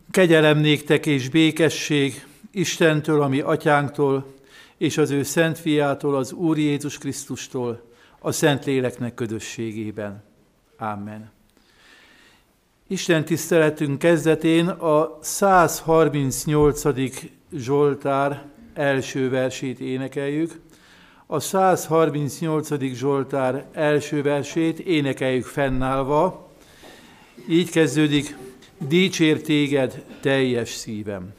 Kegyelem néktek és békesség Istentől, a mi atyánktól, és az ő szent fiától, az Úr Jézus Krisztustól, a Szentléleknek közösségében. Ámen. Isten tiszteletünk kezdetén a 138. Zsoltár első versét énekeljük. A 138. Zsoltár első versét énekeljük fennállva. Így kezdődik: Dicsér téged teljes szívem.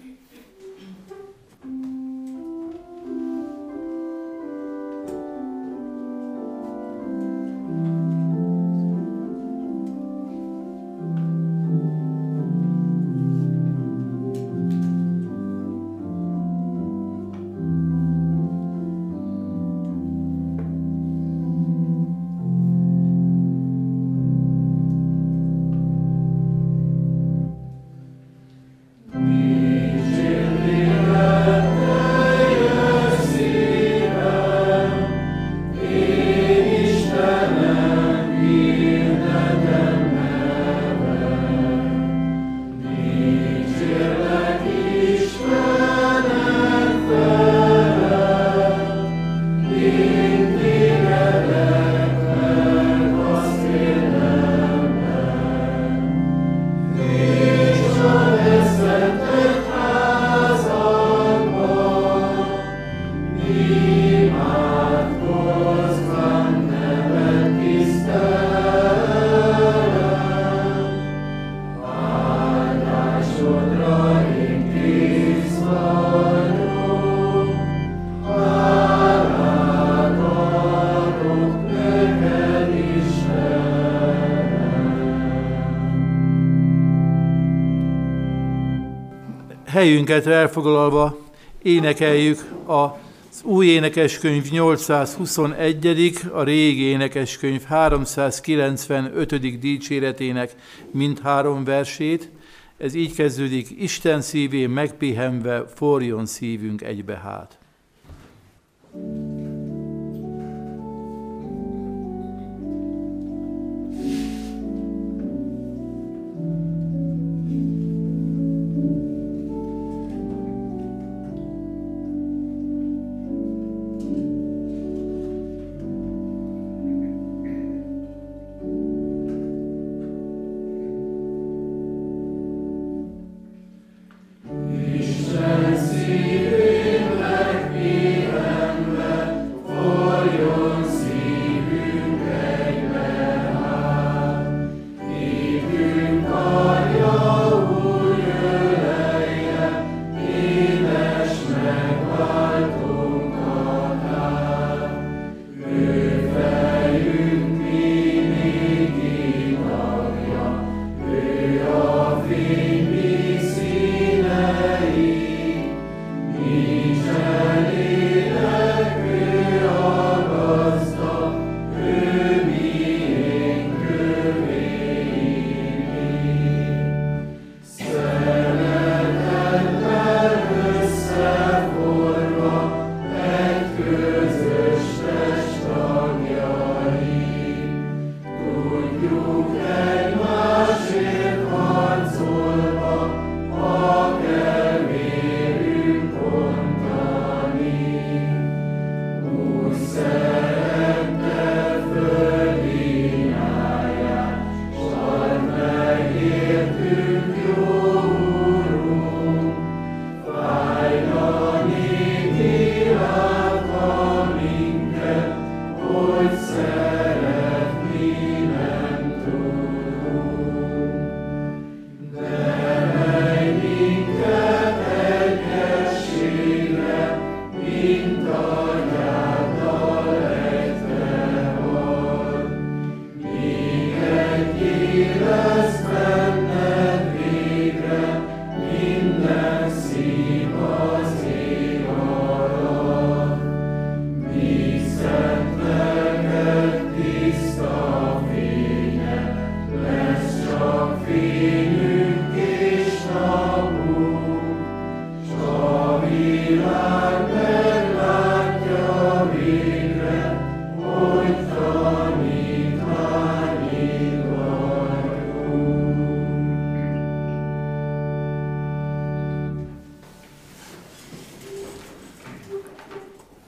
Helyünket elfoglalva énekeljük az új énekeskönyv 821., a régi énekeskönyv 395. dicséretének mindhárom versét. Ez így kezdődik: Isten szívén megpihenve forjon szívünk egybe hát. Isten szívén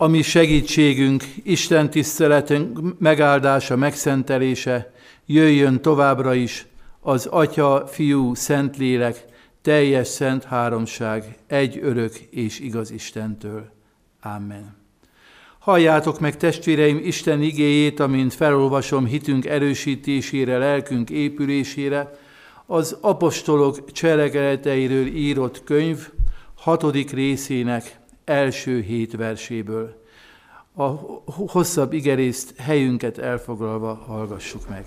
A mi segítségünk, Isten tiszteletünk megáldása, megszentelése jöjjön továbbra is az Atya, Fiú, Szentlélek, teljes szent háromság, egy örök és igaz Istentől. Amen. Halljátok meg, testvéreim, Isten igéjét, amint felolvasom hitünk erősítésére, lelkünk épülésére, az apostolok cselekedeteiről írott könyv 6. részének első 7 verséből. A hosszabb igerészt helyünket elfoglalva hallgassuk meg.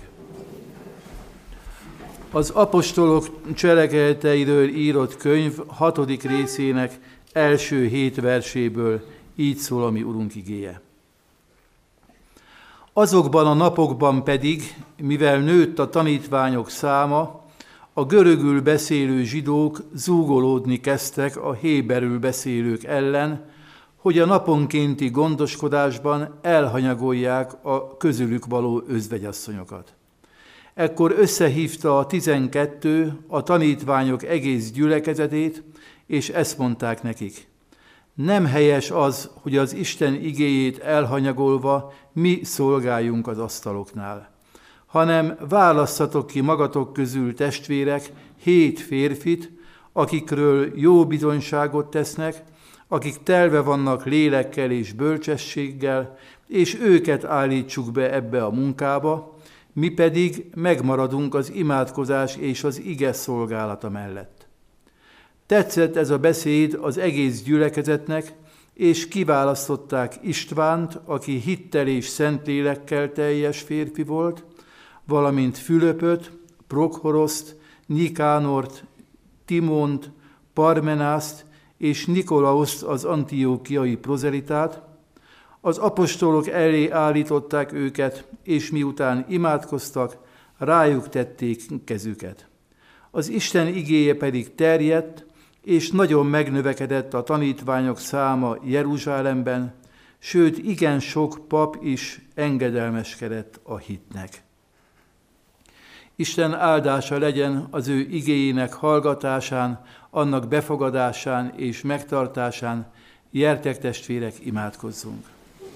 Az apostolok cselekedeteiről írott könyv 6. részének első 7 verséből így szól a mi Urunk igéje. Azokban a napokban pedig, mivel nőtt a tanítványok száma, a görögül beszélő zsidók zúgolódni kezdtek a héberül beszélők ellen, hogy a naponkénti gondoskodásban elhanyagolják a közülük való özvegyasszonyokat. Ekkor összehívta a 12 a tanítványok egész gyülekezetét, és ezt mondták nekik: nem helyes az, hogy az Isten igéjét elhanyagolva mi szolgáljunk az asztaloknál, hanem válasszatok ki magatok közül, testvérek, 7 férfit, akikről jó bizonyságot tesznek, akik telve vannak lélekkel és bölcsességgel, és őket állítsuk be ebbe a munkába, mi pedig megmaradunk az imádkozás és az ige szolgálata mellett. Tetszett ez a beszéd az egész gyülekezetnek, és kiválasztották Istvánt, aki hittel és szentlélekkel teljes férfi volt, valamint Fülöpöt, Prokhoroszt, Nikánort, Timont, Parmenászt és Nikolauszt, az antiókiai prozelitát. Az apostolok elé állították őket, és miután imádkoztak, rájuk tették kezüket. Az Isten igéje pedig terjedt, és nagyon megnövekedett a tanítványok száma Jeruzsálemben, sőt, igen sok pap is engedelmeskedett a hitnek. Isten áldása legyen az ő igéjének hallgatásán, annak befogadásán és megtartásán. Gyertek, testvérek, imádkozzunk!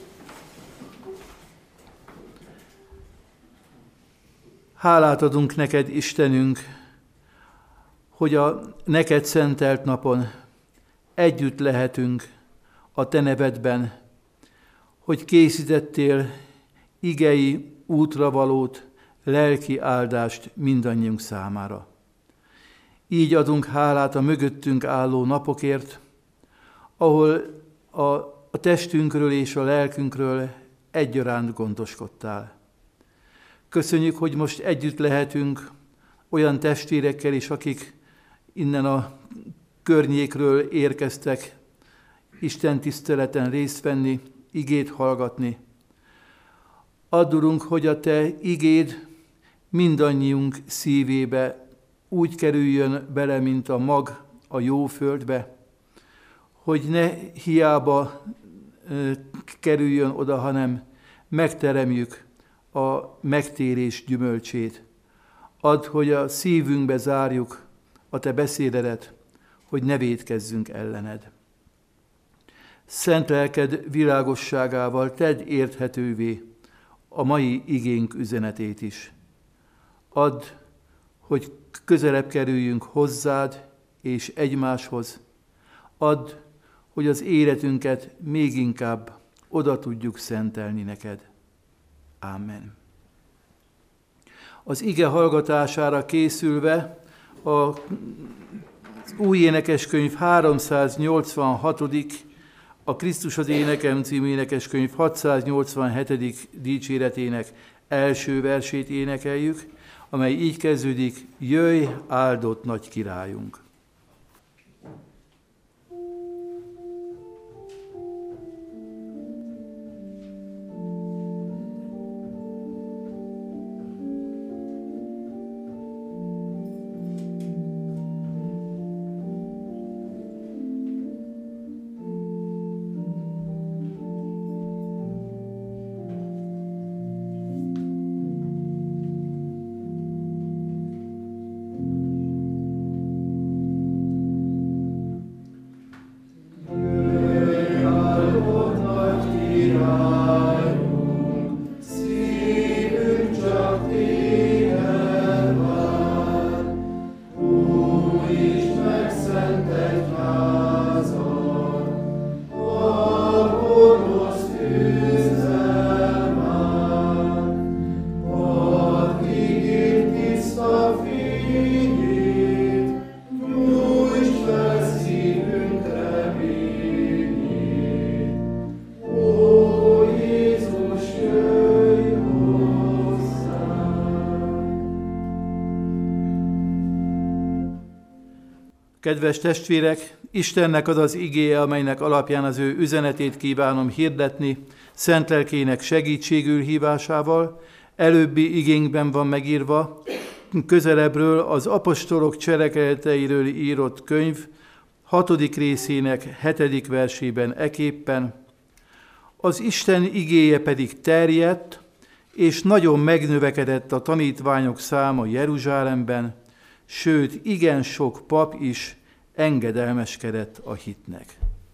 Hálát adunk neked, Istenünk, hogy a neked szentelt napon együtt lehetünk a te nevedben, hogy készítettél igei útravalót, lelki áldást mindannyiunk számára. Így adunk hálát a mögöttünk álló napokért, ahol a testünkről és a lelkünkről egyaránt gondoskodtál. Köszönjük, hogy most együtt lehetünk olyan testvérekkel is, akik innen a környékről érkeztek Isten tiszteleten részt venni, igét hallgatni. Add, Urunk, hogy a te igéd mindannyiunk szívébe úgy kerüljön bele, mint a mag a jó földbe, hogy ne hiába kerüljön oda, hanem megteremjük a megtérés gyümölcsét. Add, hogy a szívünkbe zárjuk a te beszédedet, hogy ne vétkezzünk ellened. Szent lelked világosságával tedd érthetővé a mai igénk üzenetét is. Add, hogy közelebb kerüljünk hozzád és egymáshoz. Add, hogy az életünket még inkább oda tudjuk szentelni neked. Amen. Az ige hallgatására készülve az új énekeskönyv 386. a Krisztus az énekem című énekeskönyv 687. dicséretének első versét énekeljük, amely így kezdődik: jöjj, áldott nagy királyunk! Kedves testvérek, Istennek az az igéje, amelynek alapján az ő üzenetét kívánom hirdetni, szent lelkének segítségül hívásával, előbbi igénkben van megírva, közelebbről az apostolok cselekedeteiről írott könyv 6. részének 7. versében eképpen: az Isten igéje pedig terjedt, és nagyon megnövekedett a tanítványok száma Jeruzsálemben, sőt, igen sok pap is engedelmeskedett a hitnek.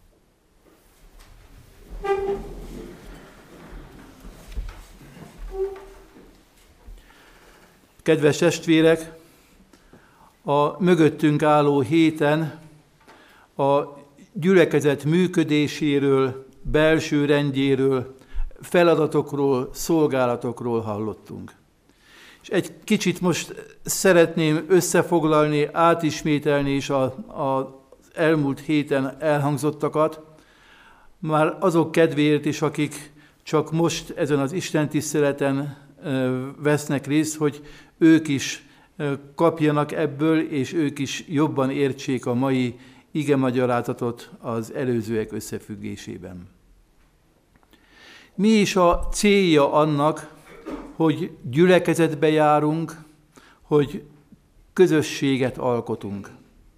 Kedves testvérek, a mögöttünk álló héten a gyülekezet működéséről, belső rendjéről, feladatokról, szolgálatokról hallottunk. És egy kicsit most szeretném összefoglalni, átismételni is az elmúlt héten elhangzottakat, már azok kedvéért is, akik csak most ezen az istentiszteleten vesznek részt, hogy ők is kapjanak ebből, és ők is jobban értsék a mai igemagyarázatot az előzőek összefüggésében. Mi is a célja annak, hogy gyülekezetbe járunk, hogy közösséget alkotunk?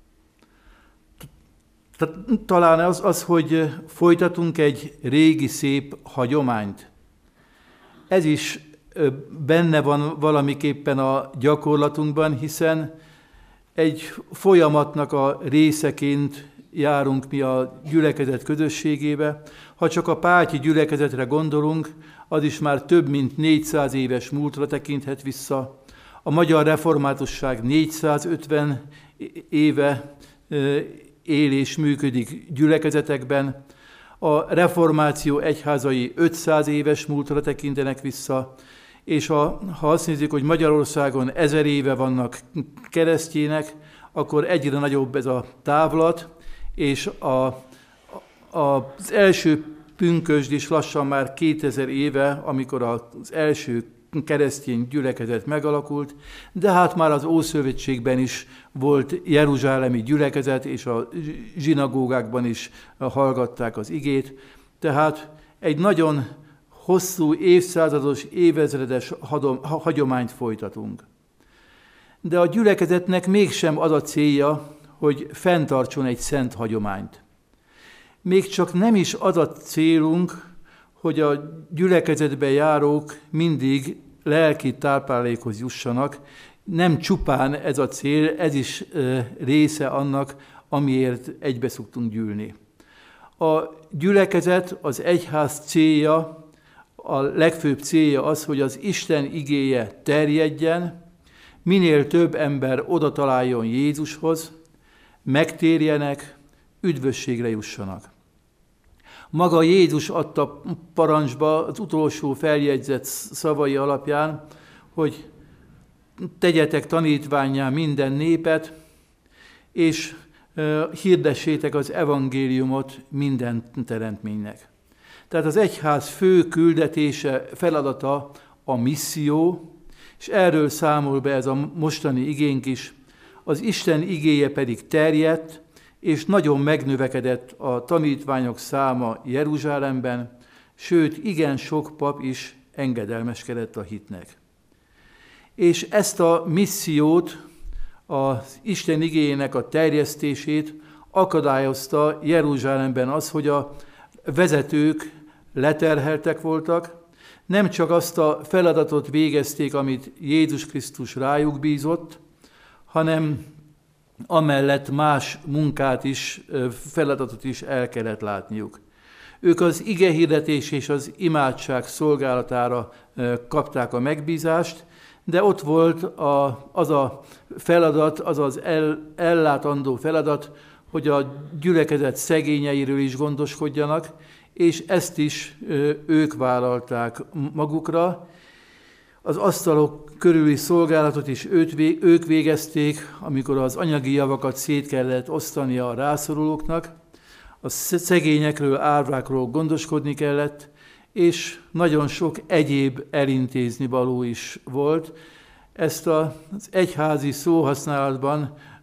Talán az, hogy folytatunk egy régi szép hagyományt. Ez is benne van valamiképpen a gyakorlatunkban, hiszen egy folyamatnak a részeként járunk mi a gyülekezet közösségébe. Ha csak a pályi gyülekezetre gondolunk, az is már több mint 400 éves múltra tekinthet vissza. A magyar reformátusság 450 éve él és működik gyülekezetekben. A reformáció egyházai 500 éves múltra tekintenek vissza, és ha azt nézzük, hogy Magyarországon 1000 éve vannak keresztjének, akkor egyre nagyobb ez a távlat, és az első pünkösd is lassan már 2000 éve, amikor az első keresztény gyülekezet megalakult, de hát már az Ószövetségben is volt jeruzsálemi gyülekezet, és a zsinagógákban is hallgatták az igét. Tehát egy nagyon hosszú, évszázados, évezredes hagyományt folytatunk. De a gyülekezetnek mégsem az a célja, hogy fenntartson egy szent hagyományt. Még csak nem is az a célunk, hogy a gyülekezetbe járók mindig lelki táplálékhoz jussanak. Nem csupán ez a cél, ez is része annak, amiért egybe szoktunk gyűlni. A gyülekezet, az egyház célja, a legfőbb célja az, hogy az Isten igéje terjedjen, minél több ember oda találjon Jézushoz, megtérjenek, üdvösségre jussanak. Maga Jézus adta parancsba az utolsó feljegyzett szavai alapján, hogy tegyetek tanítvánnyá minden népet, és hirdessétek az evangéliumot minden teremtménynek. Tehát az egyház fő küldetése, feladata a misszió, és erről számol be ez a mostani igénk is. Az Isten igéje pedig terjedt, és nagyon megnövekedett a tanítványok száma Jeruzsálemben, sőt, igen sok pap is engedelmeskedett a hitnek. És ezt a missziót, az Isten igéjének a terjesztését akadályozta Jeruzsálemben az, hogy a vezetők leterheltek voltak, nem csak azt a feladatot végezték, amit Jézus Krisztus rájuk bízott, hanem amellett más munkát is, feladatot is el kellett látniuk. Ők az igehirdetés és az imádság szolgálatára kapták a megbízást, de ott volt az a feladat, az ellátandó feladat, hogy a gyülekezet szegényeiről is gondoskodjanak, és ezt is ők vállalták magukra. Az asztalok körüli szolgálatot is ők végezték, amikor az anyagi javakat szét kellett osztani a rászorulóknak, a szegényekről, árvákról gondoskodni kellett, és nagyon sok egyéb elintézni való is volt. Ezt az egyházi szóhasználatban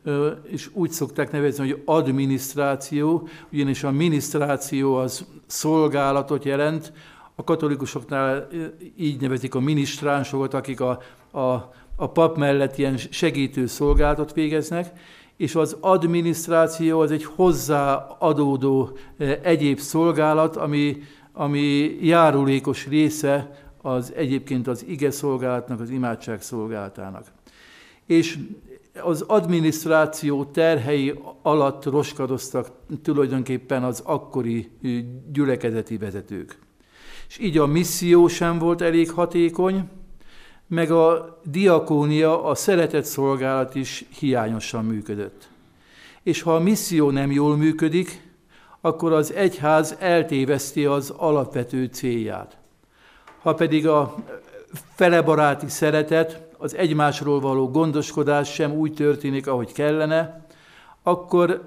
és úgy szokták nevezni, hogy adminisztráció, ugyanis a minisztráció az szolgálatot jelent, a katolikusoknál így nevezik a minisztránsokat, akik a pap mellett ilyen segítő szolgálatot végeznek, és az adminisztráció az egy hozzáadódó egyéb szolgálat, ami járulékos része az egyébként az ige szolgálatnak, az imádság szolgálatának. És az adminisztráció terhei alatt roskadoztak tulajdonképpen az akkori gyülekezeti vezetők. És így a misszió sem volt elég hatékony, meg a diakónia, a szeretett szolgálat is hiányosan működött. És ha a misszió nem jól működik, akkor az egyház eltéveszti az alapvető célját. Ha pedig a felebaráti szeretet, az egymásról való gondoskodás sem úgy történik, ahogy kellene, akkor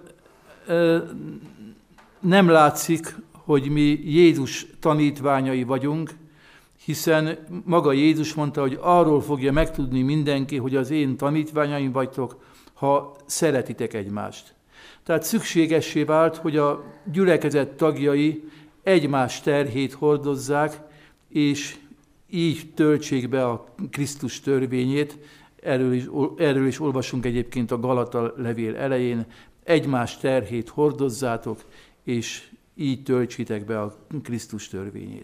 nem látszik, hogy mi Jézus tanítványai vagyunk, hiszen maga Jézus mondta, hogy arról fogja megtudni mindenki, hogy az én tanítványaim vagytok, ha szeretitek egymást. Tehát szükségessé vált, hogy a gyülekezet tagjai egymás terhét hordozzák, és így töltsék be a Krisztus törvényét. Erről is olvasunk egyébként a Galata levél elején. Egymás terhét hordozzátok, és így töltsétek be a Krisztus törvényét.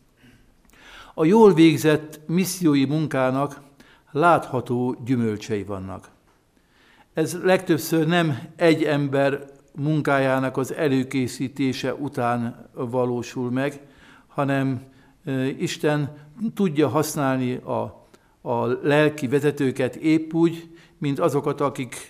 A jól végzett missziói munkának látható gyümölcsei vannak. Ez legtöbbször nem egy ember munkájának az előkészítése után valósul meg, hanem Isten tudja használni a lelki vezetőket épp úgy, mint azokat, akik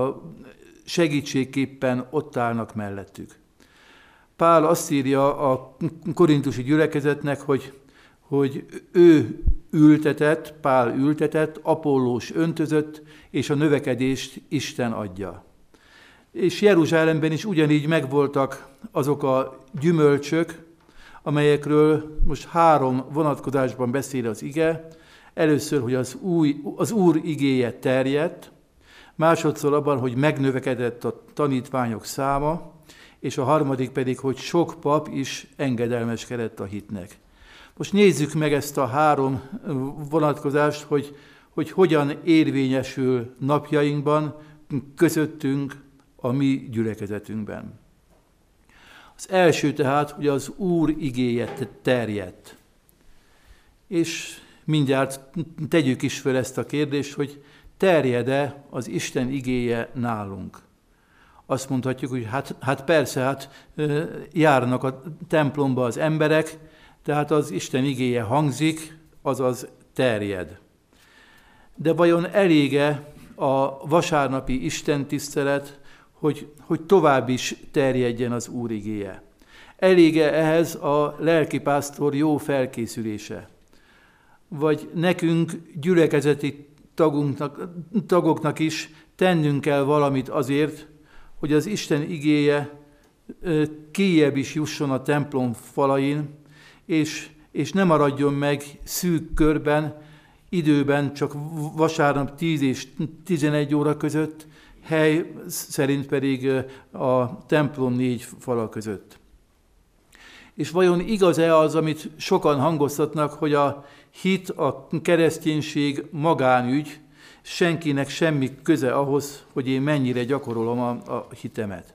segítségképpen ott állnak mellettük. Pál azt írja a korintusi gyülekezetnek, hogy ő ültetett, Pál ültetett, Apollós öntözött, és a növekedést Isten adja. És Jeruzsálemben is ugyanígy megvoltak azok a gyümölcsök, amelyekről most 3 vonatkozásban beszél az ige. Először, hogy az Úr igéje terjedt, másodszor abban, hogy megnövekedett a tanítványok száma, és a harmadik pedig, hogy sok pap is engedelmeskedett a hitnek. Most nézzük meg ezt a 3 vonatkozást, hogy hogyan érvényesül napjainkban, közöttünk, a mi gyülekezetünkben. Az első tehát, hogy az Úr igéje terjedt. És mindjárt tegyük is fel ezt a kérdést, hogy terjed-e az Isten igéje nálunk. Azt mondhatjuk, hogy hát persze, járnak a templomba az emberek, tehát az Isten igéje hangzik, azaz terjed. De vajon elége a vasárnapi istentisztelet, hogy tovább is terjedjen az Úr igéje? Elége ehhez a lelkipásztor jó felkészülése? Vagy nekünk, gyülekezeti tagoknak is tennünk kell valamit azért, hogy az Isten igéje kijjebb is jusson a templom falain, és ne maradjon meg szűk körben, időben, csak vasárnap 10 és 11 óra között, hely szerint pedig a templom 4 fala között. És vajon igaz-e az, amit sokan hangoztatnak, hogy a hit, a kereszténység magánügy, senkinek semmi köze ahhoz, hogy én mennyire gyakorolom a hitemet?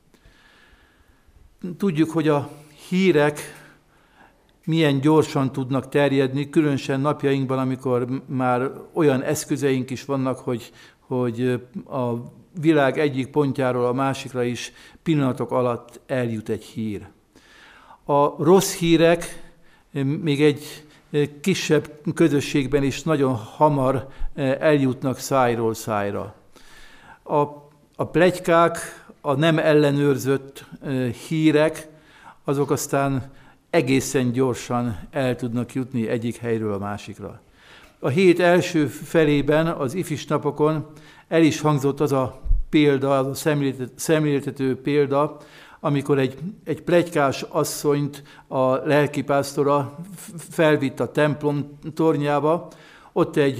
Tudjuk, hogy a hírek milyen gyorsan tudnak terjedni, különösen napjainkban, amikor már olyan eszközeink is vannak, hogy a világ egyik pontjáról a másikra is pillanatok alatt eljut egy hír. A rossz hírek még egy kisebb közösségben is nagyon hamar eljutnak szájról szájra. A pletykák, a nem ellenőrzött hírek, azok aztán egészen gyorsan el tudnak jutni egyik helyről a másikra. A hét első felében, az ifis napokon el is hangzott az a példa, az a szemléltető példa, amikor egy pletykás asszonyt a lelkipásztora felvitt a templom tornyába, ott egy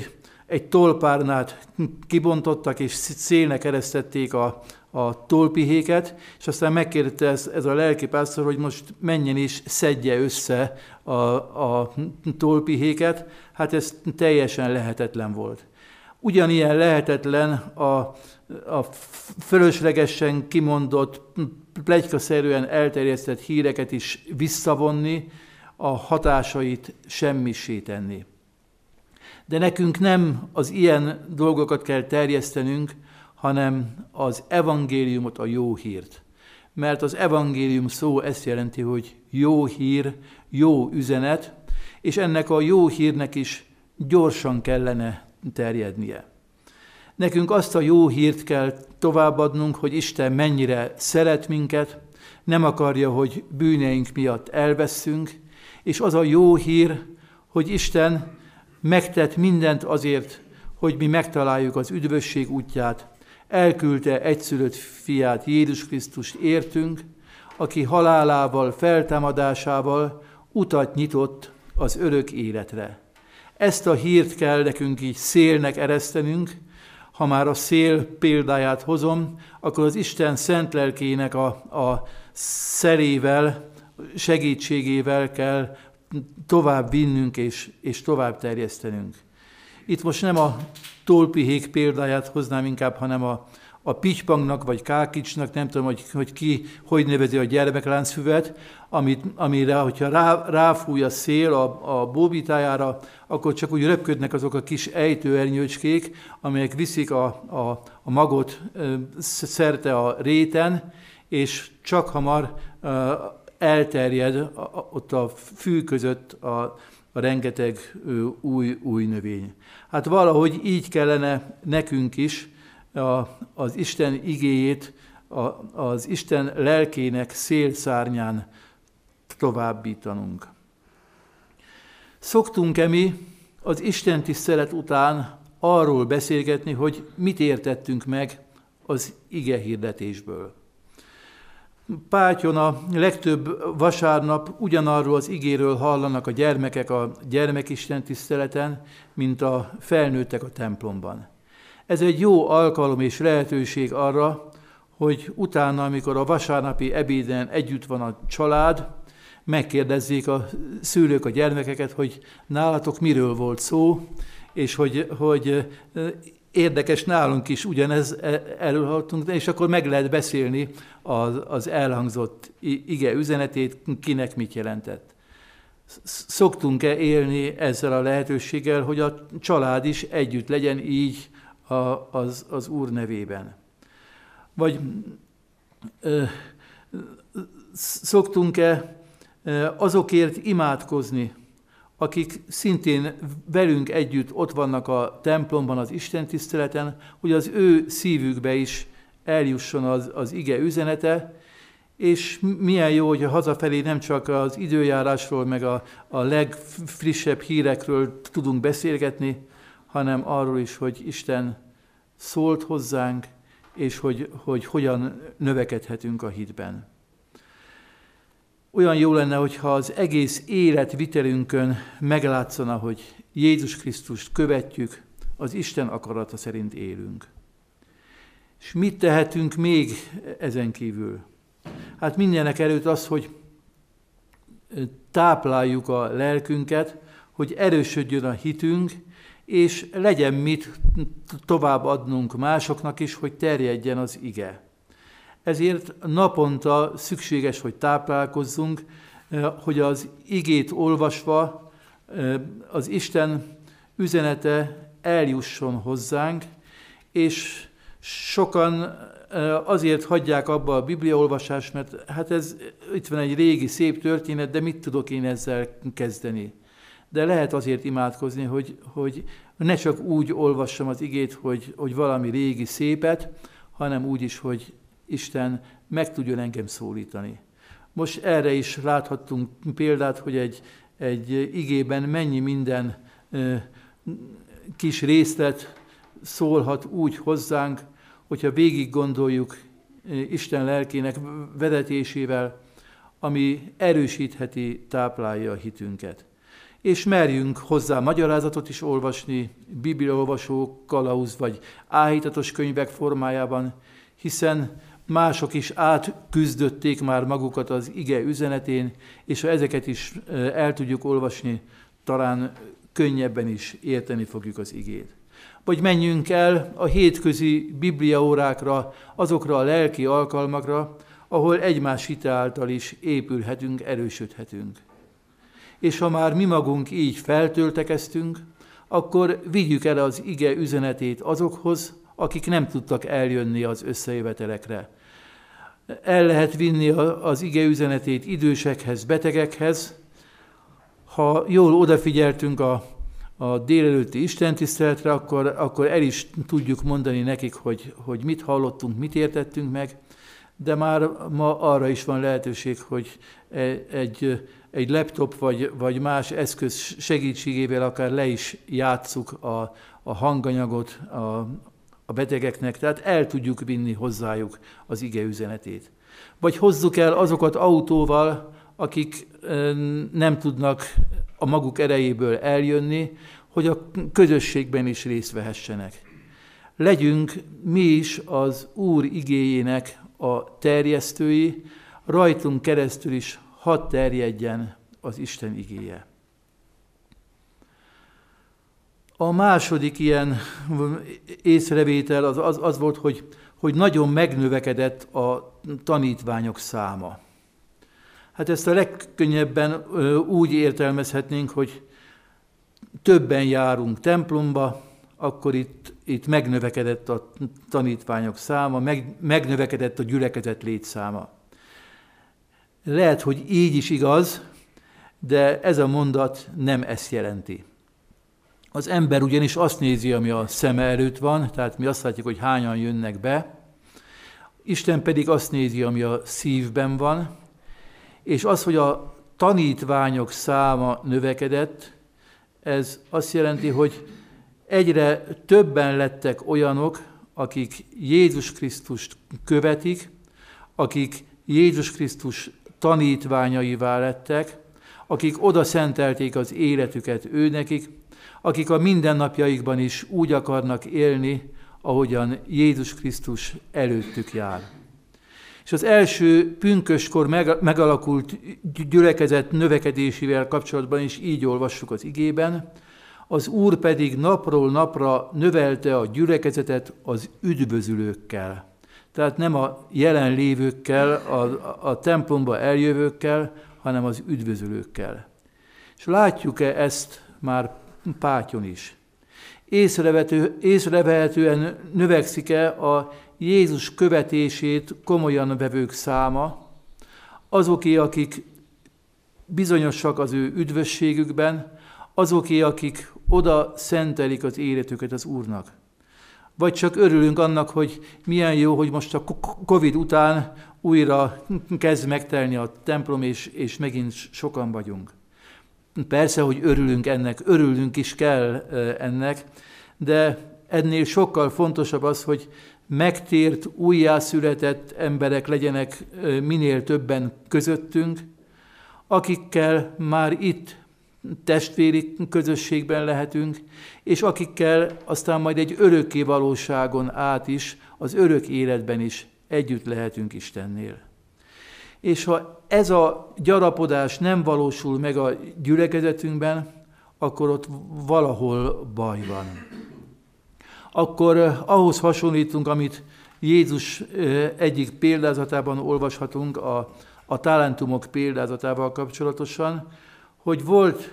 egy tolpárnát kibontottak, és szélnek eresztették a tolpihéket, és aztán megkérte ez a lelkipásztor, hogy most menjen és szedje össze a tolpihéket. Hát ez teljesen lehetetlen volt. Ugyanilyen lehetetlen a fölöslegesen kimondott, pletykaszerűen elterjesztett híreket is visszavonni, a hatásait semmissé tenni. De nekünk nem az ilyen dolgokat kell terjesztenünk, hanem az evangéliumot, a jó hírt. Mert az evangélium szó ezt jelenti, hogy jó hír, jó üzenet, és ennek a jó hírnek is gyorsan kellene terjednie. Nekünk azt a jó hírt kell továbbadnunk, hogy Isten mennyire szeret minket, nem akarja, hogy bűneink miatt elvesszünk, és az a jó hír, hogy Isten megtett mindent azért, hogy mi megtaláljuk az üdvösség útját, elküldte egyszülött fiát, Jézus Krisztust értünk, aki halálával, feltámadásával utat nyitott az örök életre. Ezt a hírt kell nekünk így szélnek eresztenünk. Ha már a szél példáját hozom, akkor az Isten szent lelkének a szelével, segítségével kell tovább vinnünk és tovább terjesztenünk. Itt most nem a tolpihék példáját hoznám inkább, hanem a pitypangnak vagy kákicsnak, nem tudom, hogy ki hogy nevezi a gyermekláncfüvet, amire, hogyha ráfúj a szél a bóbitájára, akkor csak úgy röpködnek azok a kis ejtőernyőcskék, amelyek viszik a magot szerte a réten, és csak hamar elterjed ott a fű között a rengeteg új növény. Hát valahogy így kellene nekünk is az Isten igéjét, az Isten lelkének szélszárnyán továbbítanunk. Szoktunk-e mi az Isten tisztelet után arról beszélgetni, hogy mit értettünk meg az ige hirdetésből? Pátyon a legtöbb vasárnap ugyanarról az igéről hallanak a gyermekek a gyermekisten tiszteleten, mint a felnőttek a templomban. Ez egy jó alkalom és lehetőség arra, hogy utána, amikor a vasárnapi ebéden együtt van a család, megkérdezzék a szülők a gyermekeket, hogy nálatok miről volt szó, és hogy érdekes, nálunk is ugyanez előhallottunk, és akkor meg lehet beszélni az elhangzott ige üzenetét, kinek mit jelentett. Szoktunk-e élni ezzel a lehetőséggel, hogy a család is együtt legyen így az Úr nevében? Vagy szoktunk-e azokért imádkozni, akik szintén velünk együtt ott vannak a templomban, az istentiszteleten, hogy az ő szívükbe is eljusson az ige üzenete, és milyen jó, hogy hazafelé nem csak az időjárásról, meg a legfrissebb hírekről tudunk beszélgetni, hanem arról is, hogy Isten szólt hozzánk, és hogy hogyan növekedhetünk a hitben. Olyan jó lenne, hogyha az egész életvitelünkön meglátszana, hogy Jézus Krisztust követjük, az Isten akarata szerint élünk. És mit tehetünk még ezen kívül? Hát mindenek előtt az, hogy tápláljuk a lelkünket, hogy erősödjön a hitünk, és legyen mit tovább adnunk másoknak is, hogy terjedjen az ige. Ezért naponta szükséges, hogy táplálkozzunk, hogy az igét olvasva az Isten üzenete eljusson hozzánk, és sokan azért hagyják abba a bibliaolvasást, mert hát itt van egy régi szép történet, de mit tudok én ezzel kezdeni? De lehet azért imádkozni, hogy ne csak úgy olvassam az igét, hogy valami régi szépet, hanem úgy is, hogy Isten meg tudjon engem szólítani. Most erre is láthattunk példát, hogy egy igében mennyi minden kis részlet szólhat úgy hozzánk, hogyha végig gondoljuk Isten lelkének vezetésével, ami erősítheti, táplálja a hitünket. és merjünk hozzá magyarázatot is olvasni, bibliaolvasó, kalauz vagy áhítatos könyvek formájában, hiszen mások is átküzdötték már magukat az ige üzenetén, és ha ezeket is el tudjuk olvasni, talán könnyebben is érteni fogjuk az igét. Vagy menjünk el a hétközi bibliaórákra, azokra a lelki alkalmakra, ahol egymás hite által is épülhetünk, erősödhetünk. És ha már mi magunk így feltöltekeztünk, akkor vigyük el az ige üzenetét azokhoz, akik nem tudtak eljönni az összejövetelekre. El lehet vinni az ige üzenetét idősekhez, betegekhez. Ha jól odafigyeltünk a délelőtti istentiszteletre, akkor el is tudjuk mondani nekik, hogy mit hallottunk, mit értettünk meg, de már ma arra is van lehetőség, hogy egy laptop vagy más eszköz segítségével akár le is játsszuk a hanganyagot a betegeknek, tehát el tudjuk vinni hozzájuk az ige üzenetét. Vagy hozzuk el azokat autóval, akik nem tudnak a maguk erejéből eljönni, hogy a közösségben is részt vehessenek. Legyünk mi is az Úr igéjének a terjesztői, rajtunk keresztül is hadd terjedjen az Isten igéje. A második ilyen észrevétel az volt, hogy nagyon megnövekedett a tanítványok száma. Hát ezt a legkönnyebben úgy értelmezhetnénk, hogy többen járunk templomba, akkor itt megnövekedett a tanítványok száma, megnövekedett a gyülekezet létszáma. Lehet, hogy így is igaz, de ez a mondat nem ezt jelenti. Az ember ugyanis azt nézi, ami a szeme előtt van, tehát mi azt látjuk, hogy hányan jönnek be, Isten pedig azt nézi, ami a szívben van, és az, hogy a tanítványok száma növekedett, ez azt jelenti, hogy egyre többen lettek olyanok, akik Jézus Krisztust követik, akik Jézus Krisztus tanítványaivá lettek, akik oda szentelték az életüket őnekik, akik a mindennapjaikban is úgy akarnak élni, ahogyan Jézus Krisztus előttük jár. És az első pünköstkor megalakult gyülekezet növekedésével kapcsolatban is így olvassuk az igében, az Úr pedig napról napra növelte a gyülekezetet az üdvözülőkkel. Tehát nem a jelenlévőkkel, a templomba eljövőkkel, hanem az üdvözülőkkel. És látjuk-e ezt már Pátyon is? Észrevehetően növekszik-e a Jézus követését komolyan vevők száma, azoké, akik bizonyosak az ő üdvösségükben, azoké, akik oda szentelik az életüket az Úrnak. Vagy csak örülünk annak, hogy milyen jó, hogy most a Covid után újra kezd megtelni a templom, és megint sokan vagyunk. Persze, hogy örülünk ennek, örülnünk is kell ennek, de ennél sokkal fontosabb az, hogy megtért, újjászületett emberek legyenek minél többen közöttünk, akikkel már itt testvéri közösségben lehetünk, és akikkel aztán majd egy örökké valóságon át is, az örök életben is együtt lehetünk Istennél. És ha ez a gyarapodás nem valósul meg a gyülekezetünkben, akkor ott valahol baj van. Akkor ahhoz hasonlítunk, amit Jézus egyik példázatában olvashatunk, a talentumok példázatával kapcsolatosan, hogy volt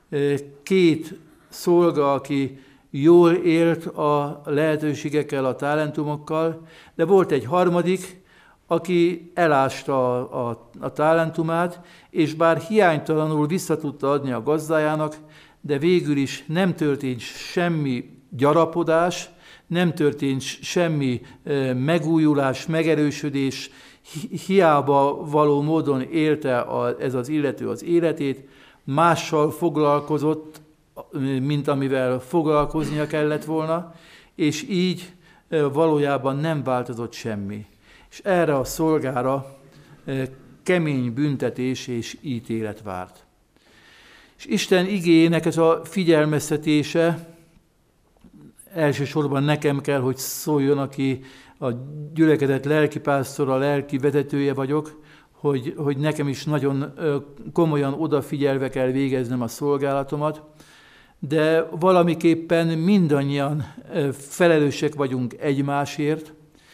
két szolga, aki jól élt a lehetőségekkel, a talentumokkal, de volt egy harmadik, aki elásta a talentumát, és bár hiánytalanul vissza tudta adni a gazdájának, de végül is nem történt semmi gyarapodás, nem történt semmi megújulás, megerősödés, hiába való módon élte ez az illető az életét, mással foglalkozott, mint amivel foglalkoznia kellett volna, és így valójában nem változott semmi. És erre a szolgára kemény büntetés és ítélet várt. És Isten igéjének ez a figyelmeztetése elsősorban nekem kell, hogy szóljon, aki a gyülekezet lelkipásztora, lelki vezetője vagyok, hogy nekem is nagyon komolyan odafigyelve kell végeznem a szolgálatomat, de valamiképpen mindannyian felelősek vagyunk egymásért,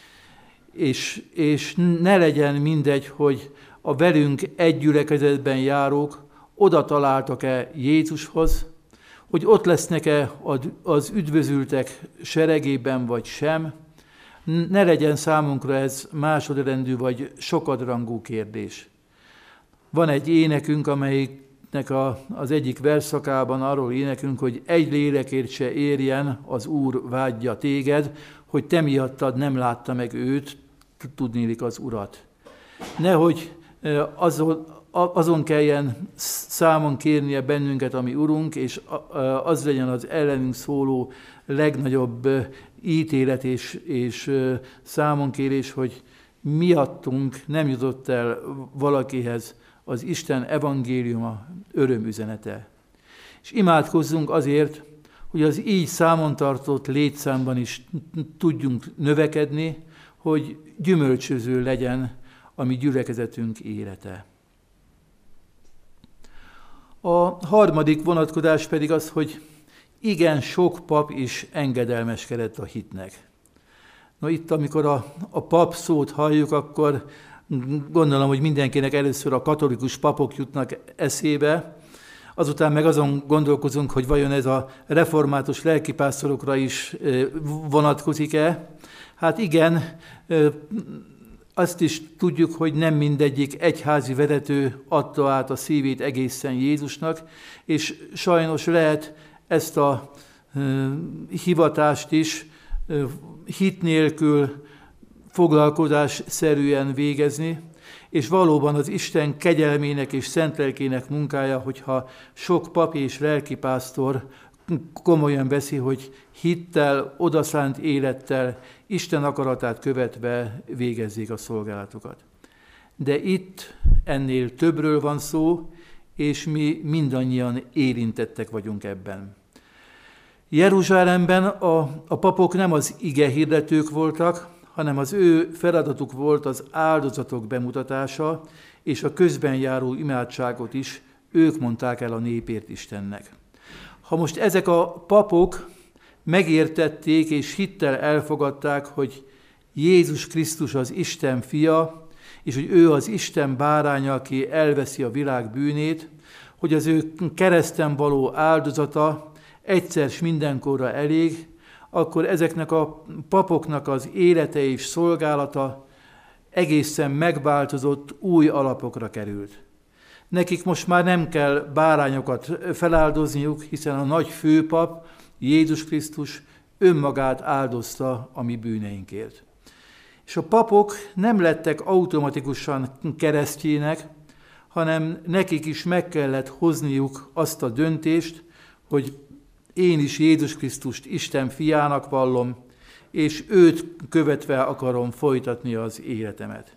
és ne legyen mindegy, hogy a velünk egy gyülekezetben járók oda találtak-e Jézushoz, hogy ott lesznek-e az üdvözültek seregében vagy sem, ne legyen számunkra ez másodrendű vagy sokadrangú kérdés. Van egy énekünk, amelyiknek az egyik versszakában arról énekünk, hogy egy lélekért se érjen az Úr vágyja téged, hogy te miattad nem látta meg őt, tudnélik az Urat. Nehogy azon kelljen számon kérnie bennünket, ami Urunk, és az legyen az ellenünk szóló legnagyobb ítélet és számonkérés, hogy miattunk nem jutott el valakihez az Isten evangéliuma, örömüzenete. És imádkozzunk azért, hogy az így számon tartott létszámban is tudjunk növekedni, hogy gyümölcsöző legyen a mi gyülekezetünk élete. A harmadik vonatkozás pedig az, hogy igen, sok pap is engedelmeskedett a hitnek. Na itt, amikor a pap szót halljuk, akkor gondolom, hogy mindenkinek először a katolikus papok jutnak eszébe, azután meg azon gondolkozunk, hogy vajon ez a református lelkipásztorokra is vonatkozik-e. Hát igen, azt is tudjuk, hogy nem mindegyik egyházi vezető adta át a szívét egészen Jézusnak, és sajnos lehet ezt a hivatást is hit nélkül foglalkozásszerűen végezni, és valóban az Isten kegyelmének és szent lelkének munkája, hogyha sok pap és lelkipásztor komolyan veszi, hogy hittel, odaszánt élettel, Isten akaratát követve végezzék a szolgálatokat. De itt ennél többről van szó, és mi mindannyian érintettek vagyunk ebben. Jeruzsálemben a papok nem az ige hirdetők voltak, hanem az ő feladatuk volt az áldozatok bemutatása, és a közben járó imádságot is ők mondták el a népért Istennek. Ha most ezek a papok megértették és hittel elfogadták, hogy Jézus Krisztus az Isten fia, és hogy ő az Isten báránya, aki elveszi a világ bűnét, hogy az ő kereszten való áldozata egyszer s mindenkorra elég, akkor ezeknek a papoknak az élete és szolgálata egészen megváltozott, új alapokra került. Nekik most már nem kell bárányokat feláldozniuk, hiszen a nagy főpap, Jézus Krisztus önmagát áldozta a mi bűneinkért. És a papok nem lettek automatikusan keresztjének, hanem nekik is meg kellett hozniuk azt a döntést, hogy én is Jézus Krisztust Isten fiának vallom, és őt követve akarom folytatni az életemet.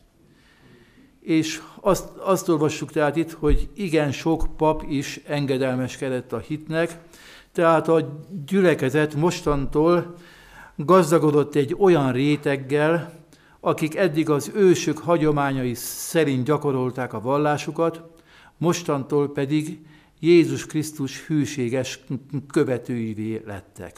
És azt olvassuk tehát itt, hogy igen sok pap is engedelmeskedett a hitnek, tehát a gyülekezet mostantól gazdagodott egy olyan réteggel, akik eddig az ősök hagyományai szerint gyakorolták a vallásukat, mostantól pedig Jézus Krisztus hűséges követőivé lettek.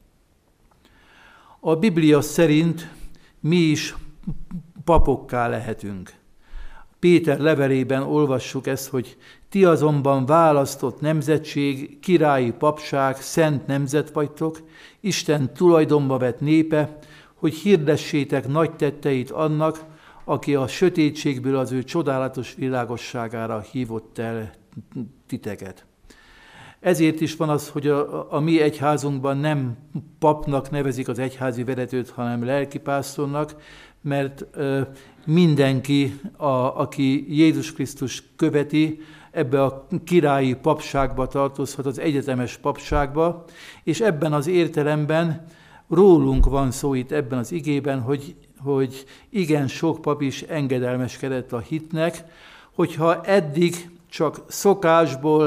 A Biblia szerint mi is papokká lehetünk. Péter levelében olvassuk ezt, hogy ti azonban választott nemzetség, királyi papság, szent nemzet vagytok, Isten tulajdonba vett népe, hogy hirdessétek nagy tetteit annak, aki a sötétségből az ő csodálatos világosságára hívott el titeket. Ezért is van az, hogy a mi egyházunkban nem papnak nevezik az egyházi vezetőt, hanem lelkipásztornak, mert mindenki, aki Jézus Krisztus követi, ebbe a királyi papságba tartozhat, az egyetemes papságba, és ebben az értelemben rólunk van szó itt ebben az igében, hogy igen sok pap is engedelmeskedett a hitnek, hogyha eddig csak szokásból,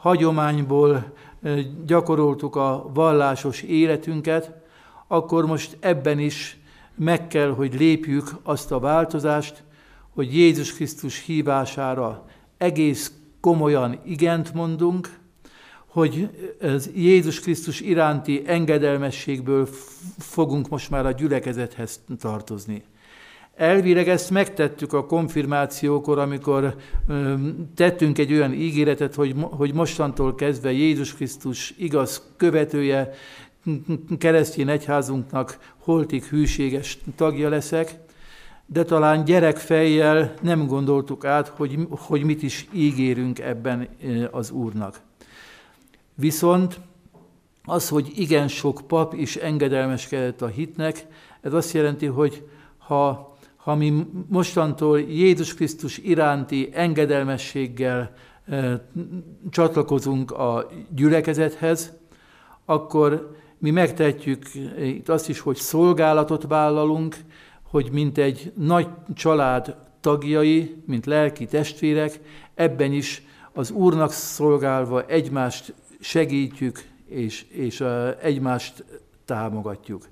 hagyományból gyakoroltuk a vallásos életünket, akkor most ebben is meg kell, hogy lépjük azt a változást, hogy Jézus Krisztus hívására egész komolyan igent mondunk, hogy Jézus Krisztus iránti engedelmességből fogunk most már a gyülekezethez tartozni. Elvileg ezt megtettük a konfirmációkor, amikor tettünk egy olyan ígéretet, hogy mostantól kezdve Jézus Krisztus igaz követője, keresztény egyházunknak holtig hűséges tagja leszek, de talán gyerekfejjel nem gondoltuk át, hogy mit is ígérünk ebben az Úrnak. Viszont az, hogy igen sok pap is engedelmeskedett a hitnek, ez azt jelenti, hogy ha mi mostantól Jézus Krisztus iránti engedelmességgel csatlakozunk a gyülekezethez, akkor mi megtehetjük itt azt is, hogy szolgálatot vállalunk, hogy mint egy nagy család tagjai, mint lelki testvérek, ebben is az Úrnak szolgálva egymást segítjük, és egymást támogatjuk.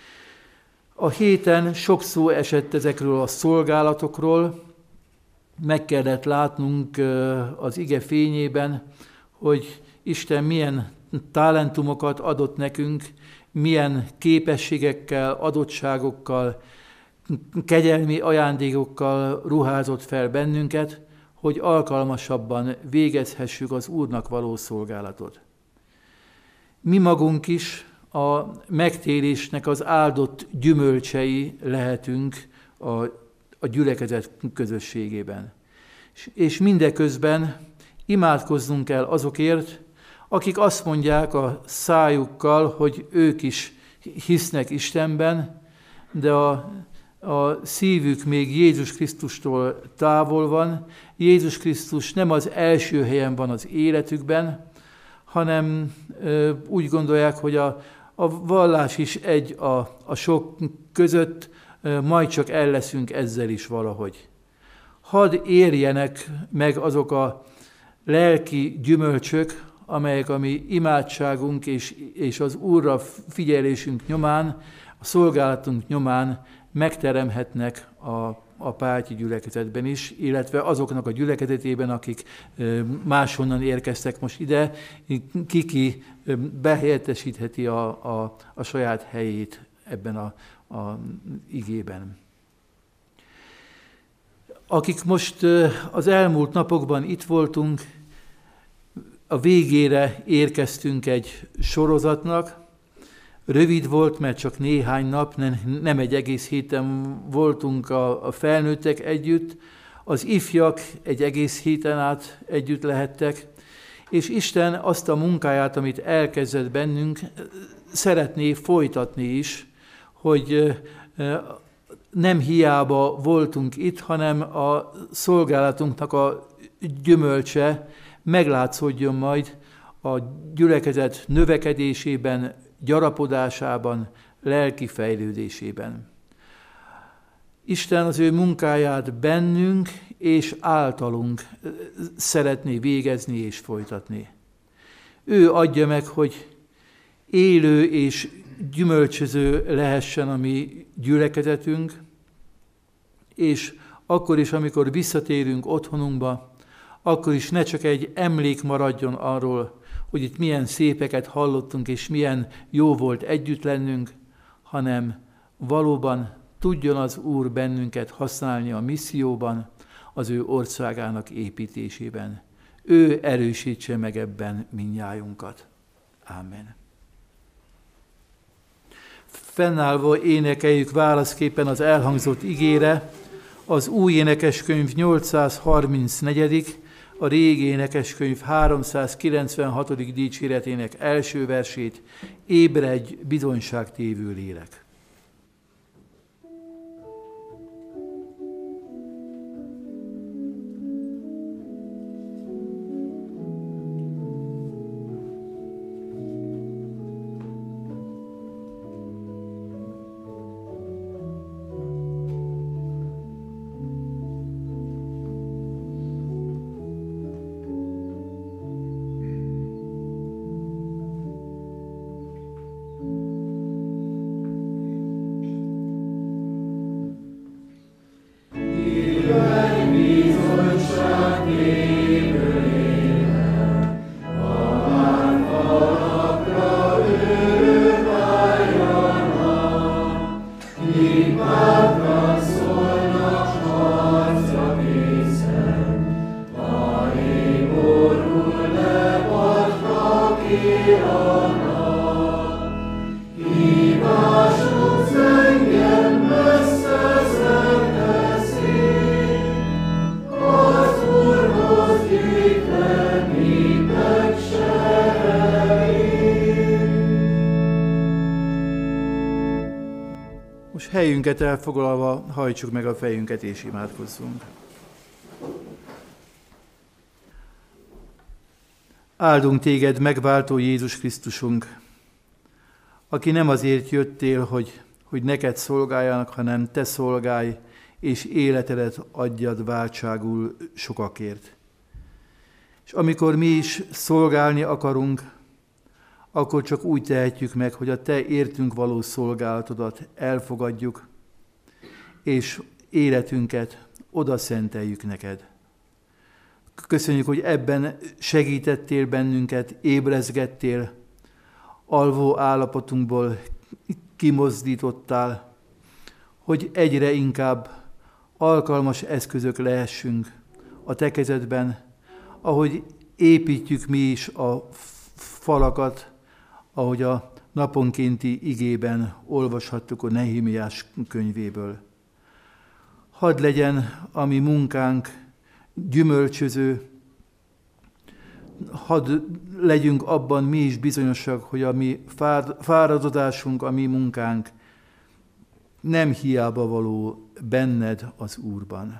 A héten sok szó esett ezekről a szolgálatokról, meg kellett látnunk az ige fényében, hogy Isten milyen talentumokat adott nekünk, milyen képességekkel, adottságokkal, kegyelmi ajándékokkal ruházott fel bennünket, hogy alkalmasabban végezhessük az Úrnak való szolgálatot. Mi magunk is a megtérésnek az áldott gyümölcsei lehetünk a gyülekezet közösségében. És mindeközben imádkoznunk kell azokért, akik azt mondják a szájukkal, hogy ők is hisznek Istenben, de a szívük még Jézus Krisztustól távol van. Jézus Krisztus nem az első helyen van az életükben, hanem úgy gondolják, hogy a vallás is egy a sok között, majd csak el leszünk ezzel is valahogy. Hadd érjenek meg azok a lelki gyümölcsök, amelyek a mi imádságunk és az Úrra figyelésünk nyomán, a szolgálatunk nyomán megteremhetnek a pálti gyülekezetben is, illetve azoknak a gyülekezetében, akik máshonnan érkeztek most ide, ki behelyettesítheti a saját helyét ebben a igében. Akik most az elmúlt napokban itt voltunk, a végére érkeztünk egy sorozatnak. Rövid volt, mert csak néhány nap, nem egy egész héten voltunk a felnőttek együtt, az ifjak egy egész héten át együtt lehettek, és Isten azt a munkáját, amit elkezdett bennünk, szeretné folytatni is, hogy nem hiába voltunk itt, hanem a szolgálatunknak a gyümölcse meglátszódjon majd a gyülekezet növekedésében, gyarapodásában, lelki fejlődésében. Isten az ő munkáját bennünk és általunk szeretné végezni és folytatni. Ő adja meg, hogy élő és gyümölcsöző lehessen a mi gyülekezetünk, és akkor is, amikor visszatérünk otthonunkba, akkor is ne csak egy emlék maradjon arról, hogy itt milyen szépeket hallottunk, és milyen jó volt együtt lennünk, hanem valóban tudjon az Úr bennünket használni a misszióban, az ő országának építésében. Ő erősítse meg ebben mindnyájunkat. Ámen. Fennállva énekeljük válaszképpen az elhangzott igére, az új énekeskönyv 834., a régi énekeskönyv 396. dicséretének első versét, ébredj, bizonyságtévő lélek. Helyünket elfoglalva hajtsuk meg a fejünket és imádkozzunk. Áldunk téged, megváltó Jézus Krisztusunk, aki nem azért jöttél, hogy neked szolgáljanak, hanem te szolgálj, és életedet adjad váltságul sokakért. És amikor mi is szolgálni akarunk, akkor csak úgy tehetjük meg, hogy a te értünk való szolgálatodat elfogadjuk, és életünket oda szenteljük neked. Köszönjük, hogy ebben segítettél bennünket, ébrezgettél, alvó állapotunkból kimozdítottál, hogy egyre inkább alkalmas eszközök lehessünk a te kezedben, ahogy építjük mi is a falakat, ahogy a naponkénti igében olvashattuk a Nehémiás könyvéből. Hadd legyen a mi munkánk gyümölcsöző, hadd legyünk abban mi is bizonyosak, hogy a mi fáradozásunk, a mi munkánk nem hiába való benned az Úrban.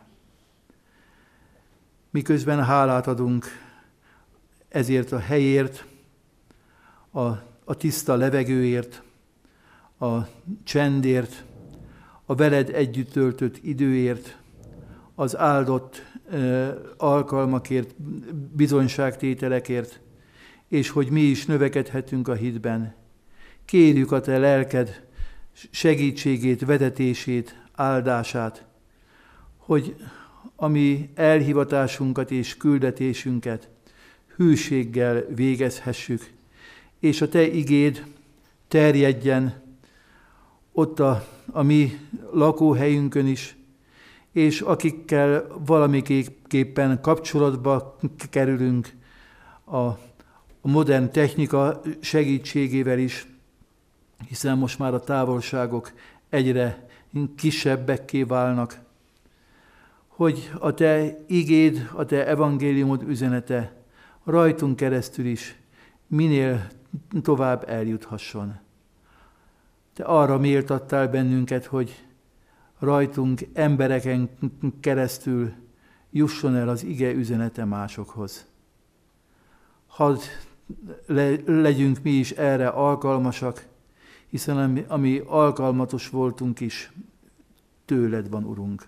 Miközben hálát adunk ezért a helyért, a tiszta levegőért, a csendért, a veled együtt töltött időért, az áldott alkalmakért, bizonyságtételekért, és hogy mi is növekedhetünk a hitben. Kérjük a te lelked segítségét, vezetését, áldását, hogy a mi elhivatásunkat és küldetésünket hűséggel végezhessük, és a te igéd terjedjen ott a mi lakóhelyünkön is, és akikkel valamiképpen kapcsolatba kerülünk a modern technika segítségével is, hiszen most már a távolságok egyre kisebbekké válnak, hogy a te igéd, a te evangéliumod üzenete rajtunk keresztül is minél tovább eljuthasson. Te arra méltattál bennünket, hogy rajtunk, embereken keresztül jusson el az ige üzenete másokhoz. Hadd legyünk mi is erre alkalmasak, hiszen ami alkalmatos voltunk is, tőled van, Urunk.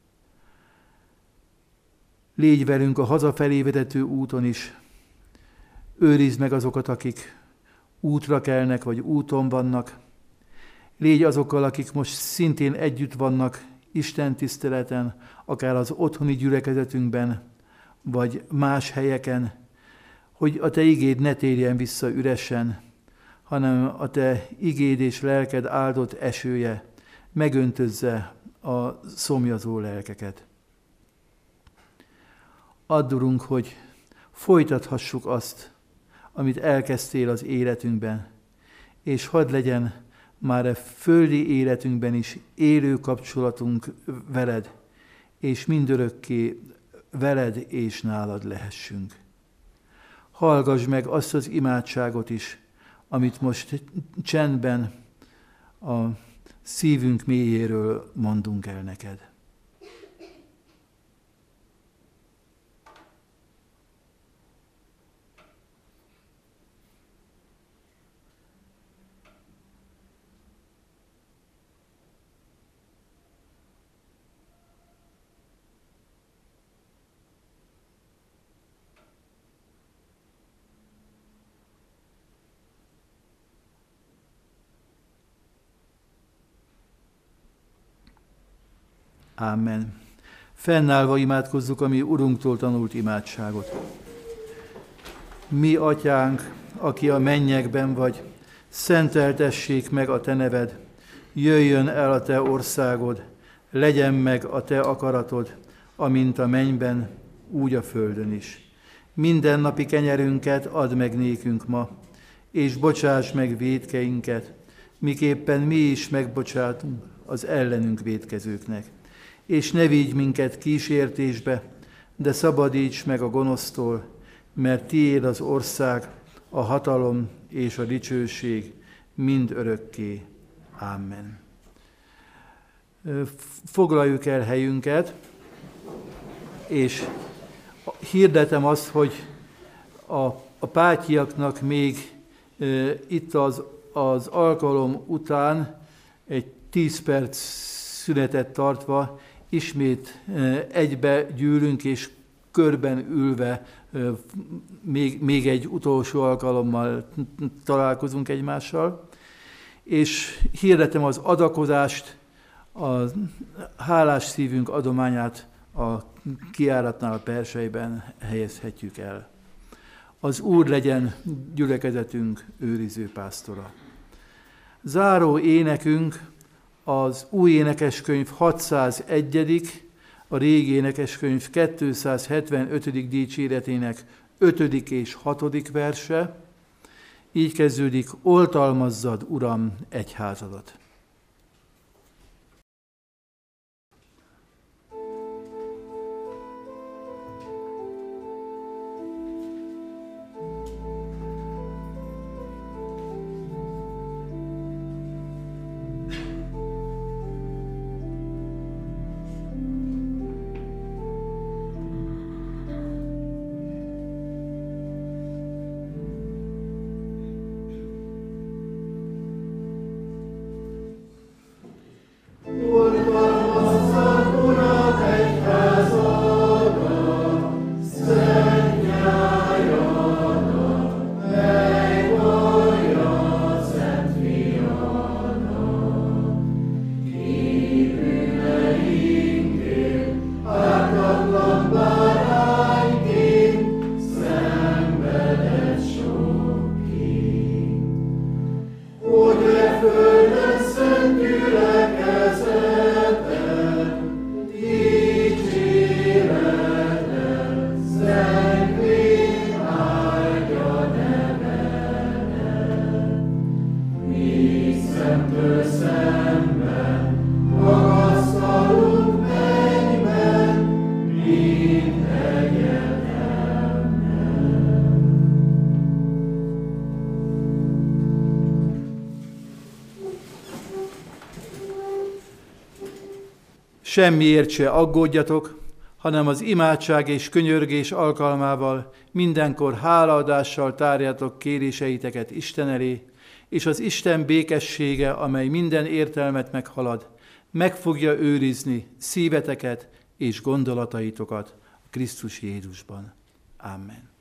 Légy velünk a hazafelé vezető úton is, őrizd meg azokat, akik útra kelnek, vagy úton vannak. Légy azokkal, akik most szintén együtt vannak Isten tiszteleten, akár az otthoni gyülekezetünkben, vagy más helyeken, hogy a te igéd ne térjen vissza üresen, hanem a te igéd és lelked áldott esője megöntözze a szomjazó lelkeket. Add, Urunk, hogy folytathassuk azt, amit elkezdtél az életünkben, és hadd legyen már a földi életünkben is élő kapcsolatunk veled, és mindörökké veled és nálad lehessünk. Hallgass meg azt az imádságot is, amit most csendben a szívünk mélyéről mondunk el neked. Amen. Fennállva imádkozzuk a mi Urunktól tanult imádságot. Mi, Atyánk, aki a mennyekben vagy, szenteltessék meg a te neved, jöjjön el a te országod, legyen meg a te akaratod, amint a mennyben, úgy a földön is. Mindennapi kenyerünket add meg nékünk ma, és bocsáss meg vétkeinket, miképpen mi is megbocsátunk az ellenünk vétkezőknek. És ne vigy minket kísértésbe, de szabadíts meg a gonosztól, mert tiéd az ország, a hatalom és a dicsőség mind örökké. Amen. foglaljuk el helyünket, és hirdetem azt, hogy a pátyiaknak még itt az alkalom után egy 10 perc szünetet tartva ismét egybe gyűlünk, és körben ülve még egy utolsó alkalommal találkozunk egymással. És hirdetem az adakozást, a hálás szívünk adományát a kijáratnál a persejben helyezhetjük el. Az Úr legyen gyülekezetünk őriző pásztora. Záró énekünk az új énekeskönyv 601., a régi énekeskönyv 275. dicséretének 5. és 6. verse. Így kezdődik: oltalmazzad, Uram, egyházadat. Semmiért se aggódjatok, hanem az imádság és könyörgés alkalmával mindenkor hálaadással tárjátok kéréseiteket Isten elé, és az Isten békessége, amely minden értelmet meghalad, meg fogja őrizni szíveteket és gondolataitokat a Krisztus Jézusban. Amen.